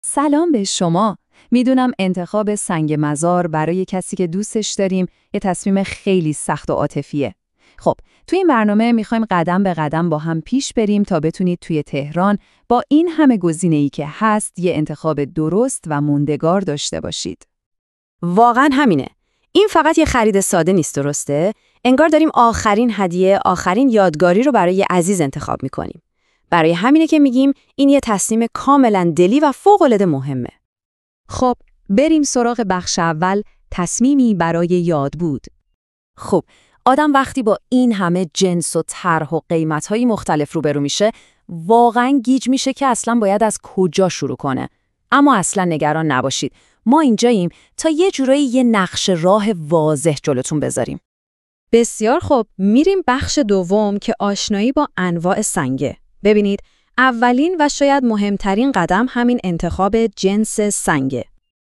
سلام به شما. میدونم انتخاب سنگ مزار برای کسی که دوستش داریم یه تصمیم خیلی سخت و عاطفیه. خب، توی این برنامه میخوایم قدم به قدم با هم پیش بریم تا بتونید توی تهران با این همه گزینه‌ای که هست یه انتخاب درست و موندگار داشته باشید. واقعا همینه. این فقط یه خرید ساده نیست، درسته؟ انگار داریم آخرین هدیه، آخرین یادگاری رو برای یه عزیز انتخاب میکنیم. برای همینه که میگیم این یه تصمیم کاملا دلی و فوق‌العاده مهمه. خب، بریم سراغ بخش اول، تصمیمی برای یاد بود. خب، آدم وقتی با این همه جنس و طرح و قیمت‌های مختلف روبرو میشه، واقعا گیج میشه که اصلا باید از کجا شروع کنه. اما اصلا نگران نباشید. ما اینجاییم تا یه جورایی یه نقش راه واضح جلوتون بذاریم. بسیار خوب، میریم بخش دوم که آشنایی با انواع سنگه. ببینید، اولین و شاید مهمترین قدم همین انتخاب جنس سنگه.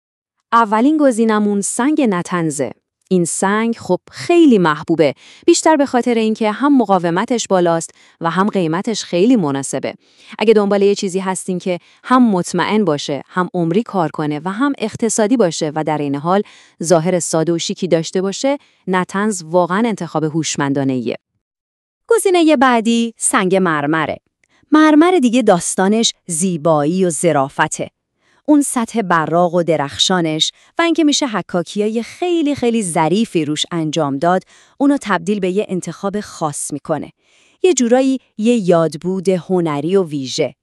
اولین گزینمون سنگ نتنزه. این سنگ خب خیلی محبوبه، بیشتر به خاطر اینکه هم مقاومتش بالاست و هم قیمتش خیلی مناسبه. اگه دنبال یه چیزی هستین که هم مطمئن باشه، هم عمری کار کنه و هم اقتصادی باشه و در این حال ظاهر ساده و شیکی داشته باشه، نتنز واقعا انتخاب هوشمندانه‌ایه. گزینه بعدی سنگ مرمره. مرمر دیگه داستانش زیبایی و ظرافته. اون سطح براق و درخشانش و اینکه میشه حکاکیای خیلی خیلی ظریفی روش انجام داد، اونو تبدیل به یه انتخاب خاص میکنه. یه جورایی یه یادبود هنری و ویژه.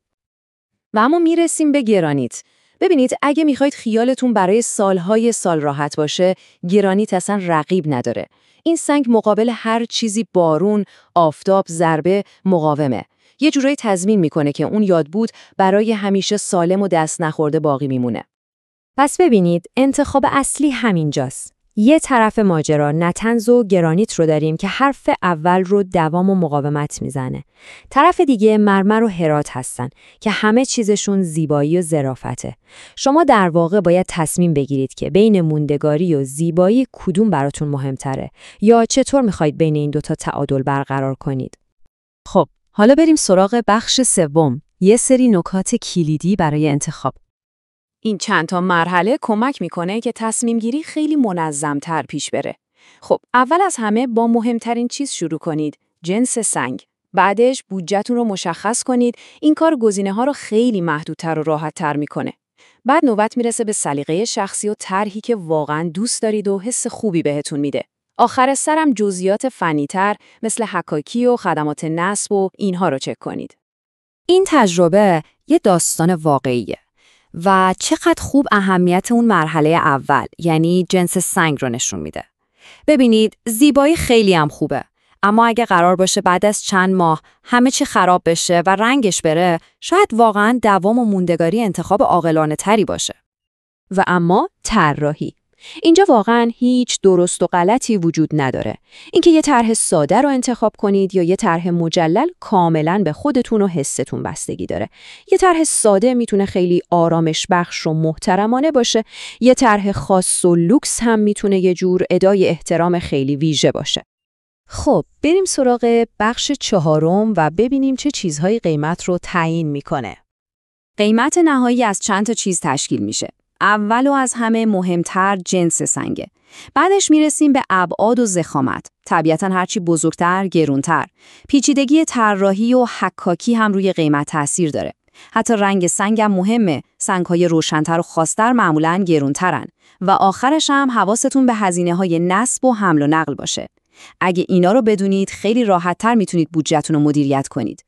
و اما میرسیم به گرانیت. ببینید، اگه میخواید خیالتون برای سالهای سال راحت باشه، گرانیت اصلا رقیب نداره. این سنگ مقابل هر چیزی، بارون، آفتاب، ضربه، مقاومه. یه جورایی تضمین میکنه که اون یادبود برای همیشه سالم و دست نخورده باقی میمونه. پس ببینید، انتخاب اصلی همینجاست. یه طرف ماجرا نتنز و گرانیت رو داریم که حرف اول رو دوام و مقاومت میزنه. طرف دیگه مرمر و هرات هستن که همه چیزشون زیبایی و ظرافته. شما در واقع باید تصمیم بگیرید که بین موندگاری و زیبایی کدوم براتون مهمتره، یا چطور میخواید بین این دوتا تعادل برقرار کنید. خب، حالا بریم سراغ بخش سوم، یه سری نکات کلیدی برای انتخاب. این چند تا مرحله کمک میکنه که تصمیم گیری خیلی منظم‌تر پیش بره. خب، اول از همه با مهمترین چیز شروع کنید، جنس سنگ. بعدش بودجه‌تون رو مشخص کنید. این کار گزینه‌ها رو خیلی محدودتر و راحت‌تر میکنه. بعد نوبت میرسه به سلیقه شخصی و طرحی که واقعاً دوست دارید و حس خوبی بهتون میده. آخر سرم جزئیات فنی‌تر مثل حکاکی و خدمات نصب و اینها رو چک کنید. این تجربه یه داستان واقعیه و چقدر خوب اهمیت اون مرحله اول، یعنی جنس سنگ رو نشون میده. ببینید، زیبایی خیلی هم خوبه، اما اگه قرار باشه بعد از چند ماه همه چی خراب بشه و رنگش بره، شاید واقعاً دوام و موندگاری انتخاب عاقلانه تری باشه. و اما طراحی، اینجا واقعاً هیچ درست و غلطی وجود نداره. اینکه یه طرح ساده رو انتخاب کنید یا یه طرح مجلل کاملاً به خودتون و حستون بستگی داره. یه طرح ساده میتونه خیلی آرامش بخش و محترمانه باشه. یه طرح خاص و لوکس هم میتونه یه جور ادای احترام خیلی ویژه باشه. خب، بریم سراغ بخش چهارم و ببینیم چه چیزهایی قیمت رو تعیین میکنه. قیمت نهایی از چند تا چیز تشکیل میشه. اول و از همه مهمتر جنس سنگه. بعدش میرسیم به ابعاد و ضخامت. طبیعتاً هرچی بزرگتر، گرونتر. پیچیدگی طراحی و حکاکی هم روی قیمت تأثیر داره. حتی رنگ سنگ هم مهمه. سنگ‌های روشن‌تر و خاص‌تر معمولاً گرونترن. و آخرش هم حواستون به هزینه‌های نصب و حمل و نقل باشه. اگه اینا رو بدونید، خیلی راحت‌تر میتونید بودجه‌تون رو مدیریت کنید.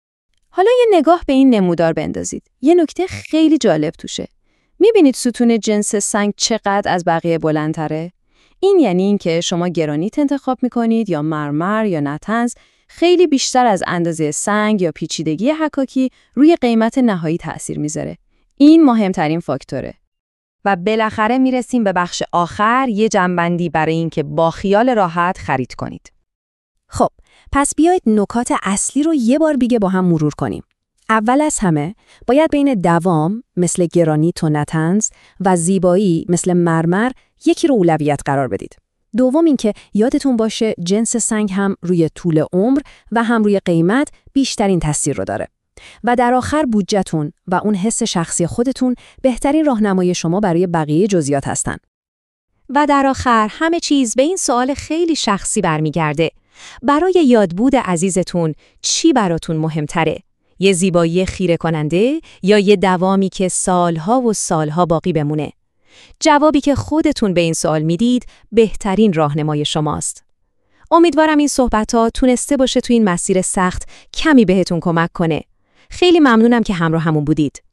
حالا یه نگاه به این نمودار بندازید. یه نکته خیلی جالب توشه. میبینید ستون جنس سنگ چقدر از بقیه بلندتره؟ این یعنی اینکه شما گرانیت انتخاب میکنید یا مرمر یا نتنز، خیلی بیشتر از اندازه سنگ یا پیچیدگی حکاکی روی قیمت نهایی تأثیر میذاره. این مهمترین فاکتوره. و بالاخره میرسیم به بخش آخر، یه جنبندی برای اینکه با خیال راحت خرید کنید. خب، پس بیایید نکات اصلی رو یه بار دیگه با هم مرور کنیم. اول از همه باید بین دوام مثل گرانیت و نتنز و زیبایی مثل مرمر یکی رو اولویت قرار بدید. دوم اینکه یادتون باشه جنس سنگ هم روی طول عمر و هم روی قیمت بیشترین تاثیر رو داره. و در آخر بودجه‌تون و اون حس شخصی خودتون بهترین راهنمای شما برای بقیه جزئیات هستن. و در آخر همه چیز به این سوال خیلی شخصی برمیگرده. برای یادبود عزیزتون چی براتون مهمتره؟ یه زیبایی خیره کننده یا یه دوامی که سالها و سالها باقی بمونه؟ جوابی که خودتون به این سوال میدید بهترین راهنمای شماست. امیدوارم این صحبت‌ها تونسته باشه تو این مسیر سخت کمی بهتون کمک کنه. خیلی ممنونم که همراهمون بودید.